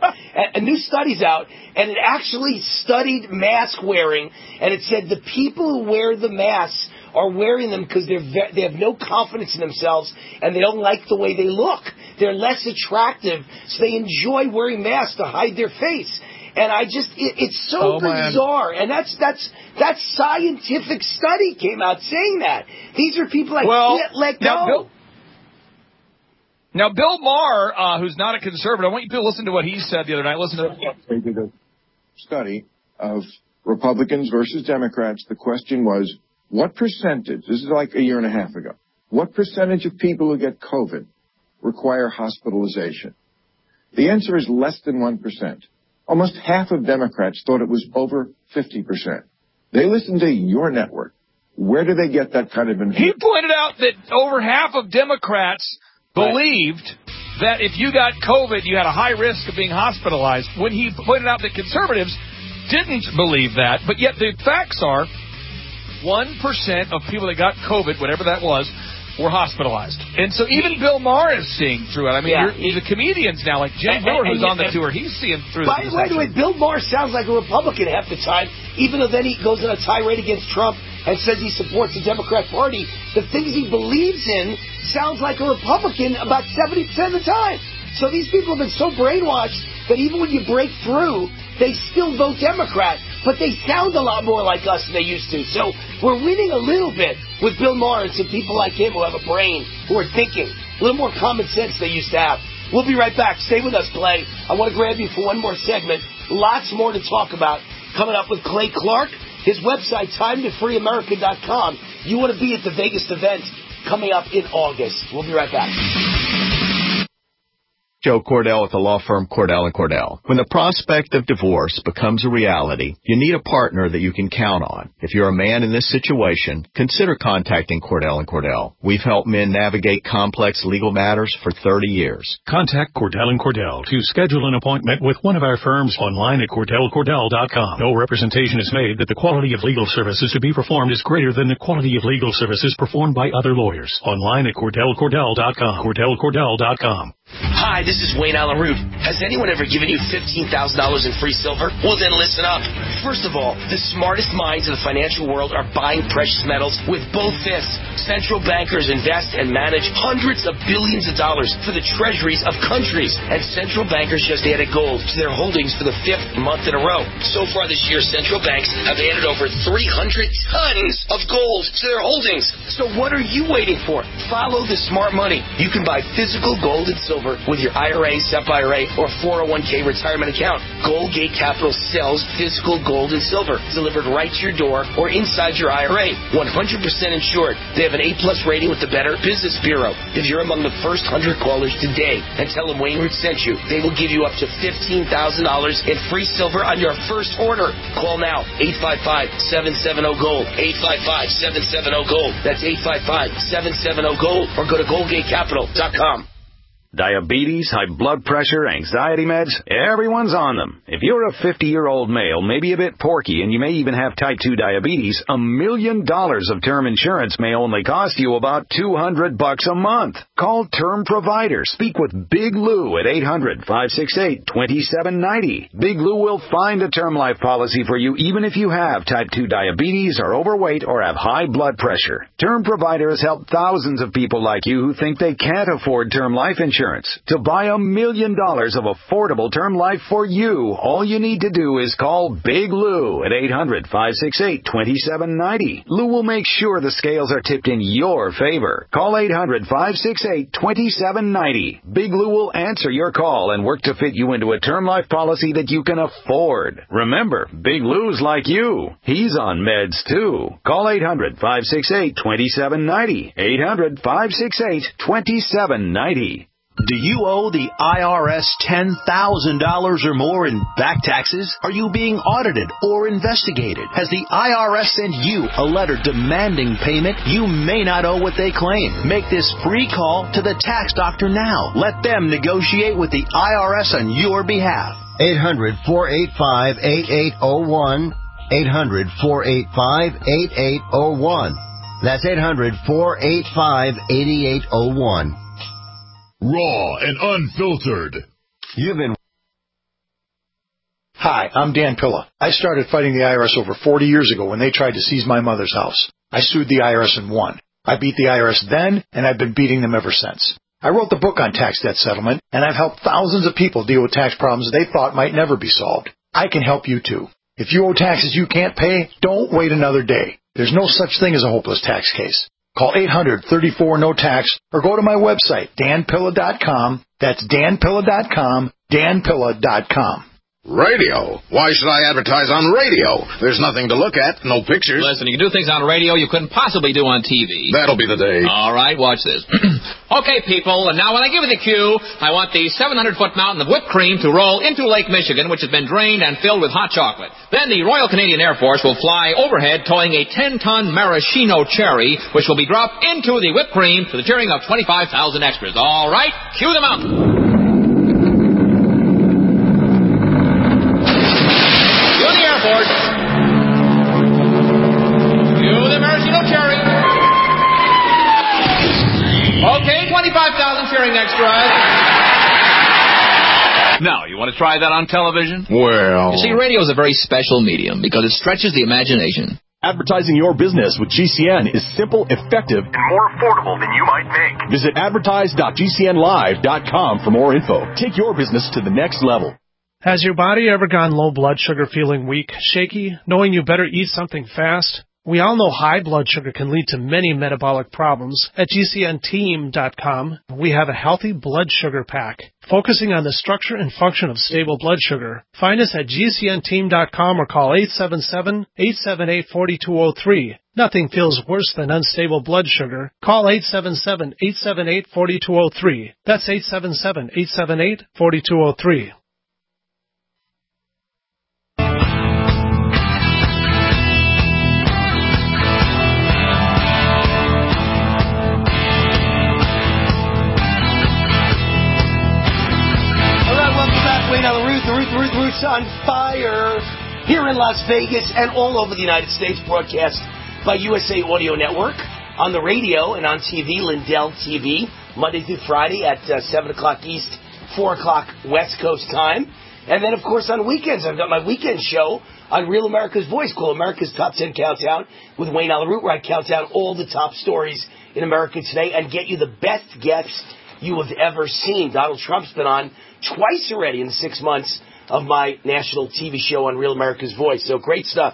And it actually studied mask wearing, and it said the people who wear the masks are wearing them because they have no confidence in themselves and they don't like the way they look. They're less attractive, so they enjoy wearing masks to hide their face. And it's so bizarre. And that scientific study came out saying that. These are people can't let go. Now, Bill Maher, who's not a conservative, I want you to listen to what he said the other night. Listen to that. They did a study of Republicans versus Democrats. The question was, what percentage, this is like a year and a half ago, what percentage of people who get COVID require hospitalization? The answer is less than 1%. Almost half of Democrats thought it was over 50%. They listened to your network. Where do they get that kind of information? He pointed out that over half of Democrats believed that if you got COVID, you had a high risk of being hospitalized, when he pointed out that conservatives didn't believe that. But yet the facts are 1% of people that got COVID, whatever that was, were hospitalized. And so even Bill Maher is seeing through it. I mean, the comedians now, like Jim Brewer, who's on the tour, he's seeing through it. By the way, Bill Maher sounds like a Republican half the time, even though then he goes on a tirade against Trump and says he supports the Democrat Party. The things he believes in sounds like a Republican about 70% of the time. So these people have been so brainwashed that even when you break through, they still vote Democrat, but they sound a lot more like us than they used to. So we're winning a little bit with Bill Maher and some people like him who have a brain, who are thinking, a little more common sense they used to have. We'll be right back. Stay with us, Clay. I want to grab you for one more segment. Lots more to talk about coming up with Clay Clark. His website, timetofreeamerica.com. You want to be at the Vegas event coming up in August. We'll be right back. Joe Cordell with the law firm Cordell & Cordell. When the prospect of divorce becomes a reality, you need a partner that you can count on. If you're a man in this situation, consider contacting Cordell & Cordell. We've helped men navigate complex legal matters for 30 years. Contact Cordell & Cordell to schedule an appointment with one of our firms online at CordellCordell.com. No representation is made that the quality of legal services to be performed is greater than the quality of legal services performed by other lawyers. Online at CordellCordell.com. CordellCordell.com. Hi, this is Wayne Allen Root. Has anyone ever given you $15,000 in free silver? Well, then listen up. First of all, the smartest minds of the financial world are buying precious metals with both fists. Central bankers invest and manage hundreds of billions of dollars for the treasuries of countries. And central bankers just added gold to their holdings for the 5th month in a row. So far this year, central banks have added over 300 tons of gold to their holdings. So what are you waiting for? Follow the smart money. You can buy physical gold and silver with your IRA, SEP IRA, or 401k retirement account. Goldgate Capital sells physical gold and silver delivered right to your door or inside your IRA. 100% insured. They have an A+ rating with the Better Business Bureau. If you're among the first 100 callers today and tell them Wayne Root sent you, they will give you up to $15,000 in free silver on your first order. Call now. 855-770-GOLD. 855-770-GOLD. That's 855-770-GOLD. Or go to GoldgateCapital.com. Diabetes, high blood pressure, anxiety meds, everyone's on them. If you're a 50-year-old male, maybe a bit porky, and you may even have type 2 diabetes, $1 million of term insurance may only cost you about $200 a month. Call Term Provider. Speak with Big Lou at 800-568-2790. Big Lou will find a term life policy for you even if you have type 2 diabetes, are overweight, or have high blood pressure. Term Provider has helped thousands of people like you who think they can't afford term life insurance. To buy $1 million of affordable term life for you, all you need to do is call Big Lou at 800-568-2790. Lou will make sure the scales are tipped in your favor. Call 800-568-2790. Big Lou will answer your call and work to fit you into a term life policy that you can afford. Remember, Big Lou's like you. He's on meds too. Call 800-568-2790. 800-568-2790. Do you owe the IRS $10,000 or more in back taxes? Are you being audited or investigated? Has the IRS sent you a letter demanding payment? You may not owe what they claim. Make this free call to the tax doctor now. Let them negotiate with the IRS on your behalf. 800-485-8801. 800-485-8801. That's 800-485-8801. Raw and unfiltered. Hi, I'm Dan Pilla. I started fighting the IRS over 40 years ago when they tried to seize my mother's house. I sued the IRS and won. I beat the IRS then, and I've been beating them ever since. I wrote the book on tax debt settlement, and I've helped thousands of people deal with tax problems they thought might never be solved. I can help you too. If you owe taxes you can't pay, don't wait another day. There's no such thing as a hopeless tax case. Call 800-34-NO-TAX or go to my website, danpilla.com. That's danpilla.com, danpilla.com. Radio? Why should I advertise on radio? There's nothing to look at, no pictures. Listen, you can do things on radio you couldn't possibly do on TV. That'll be the day. All right, watch this. Okay, people, and now when I give you the cue, I want the 700-foot mountain of whipped cream to roll into Lake Michigan, which has been drained and filled with hot chocolate. Then the Royal Canadian Air Force will fly overhead towing a 10-ton maraschino cherry, which will be dropped into the whipped cream to the cheering of 25,000 extras. All right, cue the mountain. Okay, 25,000 cheering extras. Now, you want to try that on television? Well... You see, radio is a very special medium because it stretches the imagination. Advertising your business with GCN is simple, effective, and more affordable than you might think. Visit advertise.gcnlive.com for more info. Take your business to the next level. Has your body ever gone low blood sugar, feeling weak, shaky, knowing you better eat something fast? We all know high blood sugar can lead to many metabolic problems. At GCNteam.com, we have a healthy blood sugar pack, focusing on the structure and function of stable blood sugar. Find us at GCNteam.com or call 877-878-4203. Nothing feels worse than unstable blood sugar. Call 877-878-4203. That's 877-878-4203. The Roots on Fire here in Las Vegas and all over the United States, broadcast by USA Audio Network, on the radio and on TV, Lindell TV, Monday through Friday at 7 o'clock East, 4 o'clock West Coast time. And then, of course, on weekends, I've got my weekend show on Real America's Voice called America's Top 10 Countdown with Wayne Alaroot, where I count down all the top stories in America today and get you the best guests you have ever seen. Donald Trump's been on twice already in the 6 months of my national TV show on Real America's Voice. So great stuff.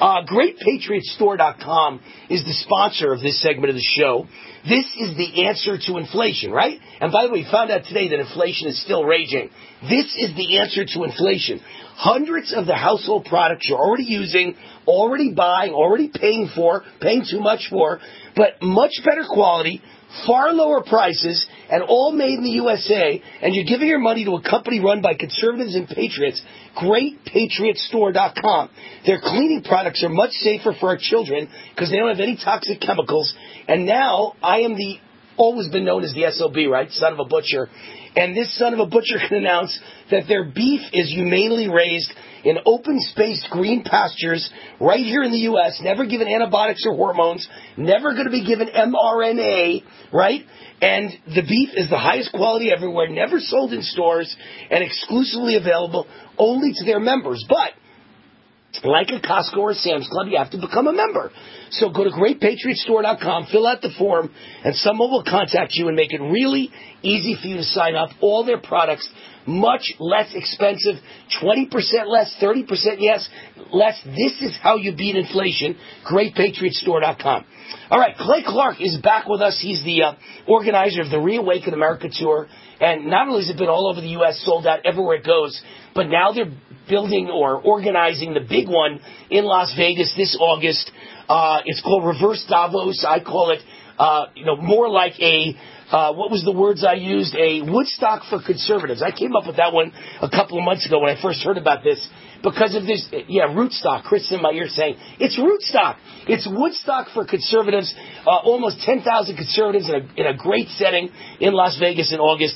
GreatPatriotStore.com is the sponsor of this segment of the show. This is the answer to inflation, right? And by the way, we found out today that inflation is still raging. This is the answer to inflation. Hundreds of the household products you're already using, already buying, already paying too much for, but much better quality, far lower prices, and all made in the USA, and you're giving your money to a company run by conservatives and patriots, GreatPatriotStore.com. Their cleaning products are much safer for our children because they don't have any toxic chemicals. And now I am always been known as the SOB, right? Son of a butcher. And this son of a butcher can announce that their beef is humanely raised in open-spaced green pastures right here in the U.S., never given antibiotics or hormones, never going to be given mRNA, right? And the beef is the highest quality everywhere, never sold in stores, and exclusively available only to their members. But like a Costco or Sam's Club, you have to become a member. So go to GreatPatriotStore.com, fill out the form, and someone will contact you and make it really easy for you to sign up. All their products, much less expensive, 20% less, 30% less. This is how you beat inflation. GreatPatriotStore.com. All right, Clay Clark is back with us. He's the organizer of the Reawaken America Tour. And not only has it been all over the U.S., sold out everywhere it goes, but now they're building or organizing the big one in Las Vegas this August. It's called Reverse Davos. I call it, more like a, what was the words I used? A Woodstock for conservatives. I came up with that one a couple of months ago when I first heard about this because of this, Rootstock. Chris in my ear saying, it's Rootstock. It's Woodstock for conservatives. Almost 10,000 conservatives in a great setting in Las Vegas in August.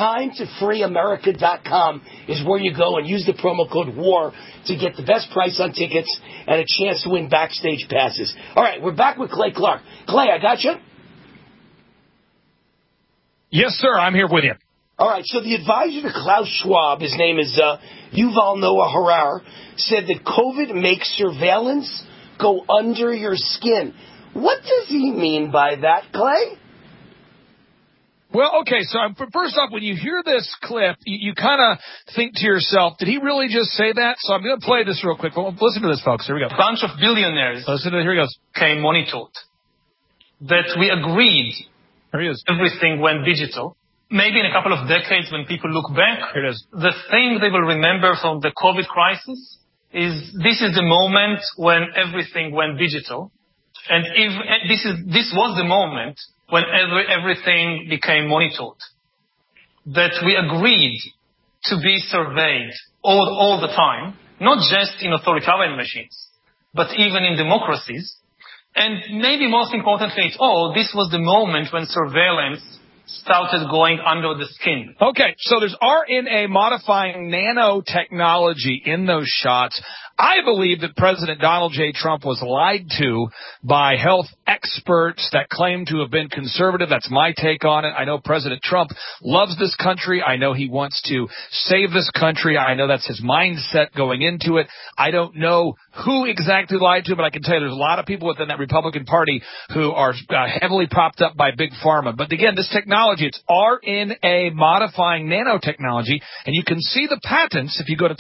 TimeToFreeAmerica.com is where you go and use the promo code WAR to get the best price on tickets and a chance to win backstage passes. All right, we're back with Clay Clark. Clay, I got you? Yes, sir. I'm here with you. All right, so the advisor to Klaus Schwab, his name is Yuval Noah Harari, said that COVID makes surveillance go under your skin. What does he mean by that, Clay? Well, okay, so first off, when you hear this clip, you kind of think to yourself, did he really just say that? So I'm going to play this real quick. Well, listen to this, folks. Here we go. A bunch of billionaires here he goes. Came monitored. That we agreed everything went digital. Maybe in a couple of decades when people look back, here it is. The thing they will remember from the COVID crisis is this is the moment when everything went digital. And this was the moment when everything became monitored. That we agreed to be surveyed all the time, not just in authoritarian machines, but even in democracies. And maybe most importantly of all, this was the moment when surveillance started going under the skin. Okay, so there's RNA modifying nanotechnology in those shots. I believe that President Donald J. Trump was lied to by health experts that claim to have been conservative. That's my take on it. I know President Trump loves this country. I know he wants to save this country. I know that's his mindset going into it. I don't know who exactly lied to him, but I can tell you there's a lot of people within that Republican Party who are heavily propped up by Big Pharma. But again, this technology, it's RNA modifying nanotechnology, and you can see the patents if you go to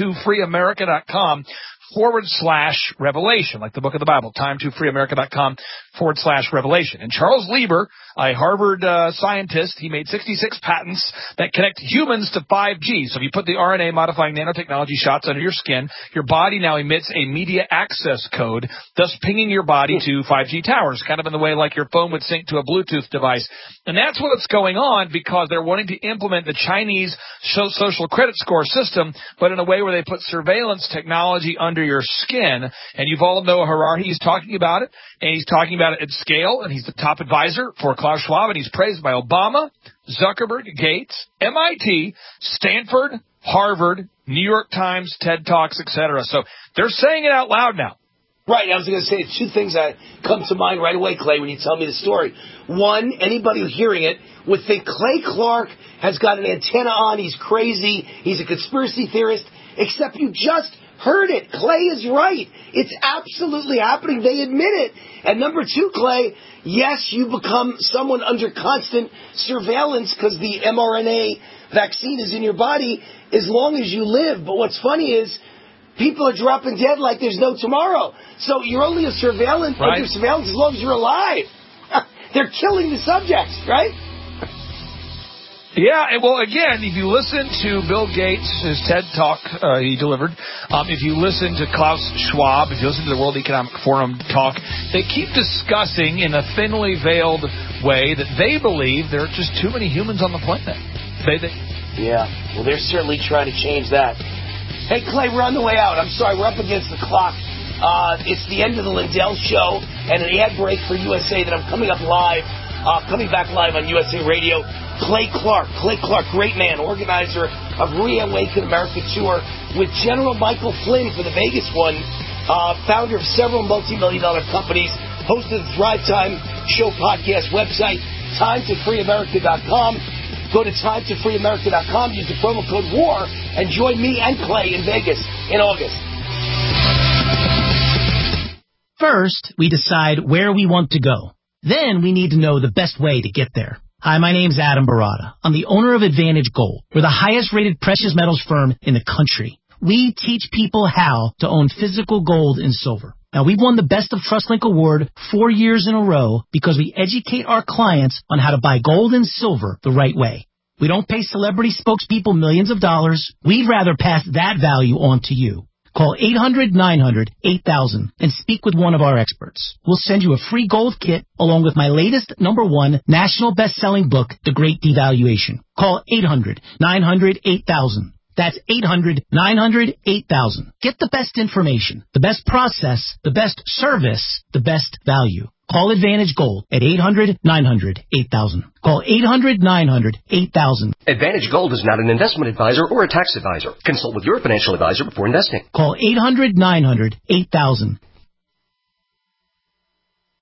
time2freeamerica.com/revelation, like the book of the Bible, time2freeamerica.com/revelation. And Charles Lieber, a Harvard scientist, he made 66 patents that connect humans to 5G. So if you put the RNA modifying nanotechnology shots under your skin, your body now emits a media access code, thus pinging your body to 5G towers, kind of in the way like your phone would sync to a Bluetooth device. And that's what's going on because they're wanting to implement the Chinese social credit score system, but in a way where they put surveillance technology under your skin. And you've all know Harari, he's talking about it, and he's talking about it at scale, and he's the top advisor for Klaus Schwab, and he's praised by Obama, Zuckerberg, Gates, MIT, Stanford, Harvard, New York Times, TED Talks, etc. So they're saying it out loud now. Right, I was going to say two things that come to mind right away, Clay, when you tell me the story. One, anybody hearing it would think Clay Clark has got an antenna on, he's crazy, he's a conspiracy theorist, except you just heard it. Clay is right. It's absolutely happening. They admit it. And number two, Clay, yes, you become someone under constant surveillance because the mRNA vaccine is in your body as long as you live. But what's funny is people are dropping dead like there's no tomorrow. So you're only under surveillance as long as you're alive. They're killing the subjects, right? Yeah, and well, again, if you listen to Bill Gates, his TED Talk he delivered, if you listen to Klaus Schwab, if you listen to the World Economic Forum talk, they keep discussing in a thinly veiled way that they believe there are just too many humans on the planet. Yeah, well, they're certainly trying to change that. Hey, Clay, we're on the way out. I'm sorry, we're up against the clock. It's the end of the Lindell Show and an ad break for USA that I'm coming back live on USA Radio. Clay Clark, great man, organizer of Reawaken America Tour with General Michael Flynn for the Vegas one, founder of several multi-million-dollar companies, host of the Thrive Time Show podcast website, time2freeamerica.com. Go to time2freeamerica.com, use the promo code WAR, and join me and Clay in Vegas in August. First, we decide where we want to go. Then we need to know the best way to get there. Hi, my name's Adam Barada. I'm the owner of Advantage Gold. We're the highest rated precious metals firm in the country. We teach people how to own physical gold and silver. Now, we've won the Best of TrustLink Award 4 years in a row because we educate our clients on how to buy gold and silver the right way. We don't pay celebrity spokespeople millions of dollars. We'd rather pass that value on to you. Call 800-900-8000 and speak with one of our experts. We'll send you a free gold kit along with my latest #1 national best-selling book, The Great Devaluation. Call 800-900-8000. That's 800-900-8000. Get the best information, the best process, the best service, the best value. Call Advantage Gold at 800-900-8000. Call 800-900-8000. Advantage Gold is not an investment advisor or a tax advisor. Consult with your financial advisor before investing. Call 800-900-8000.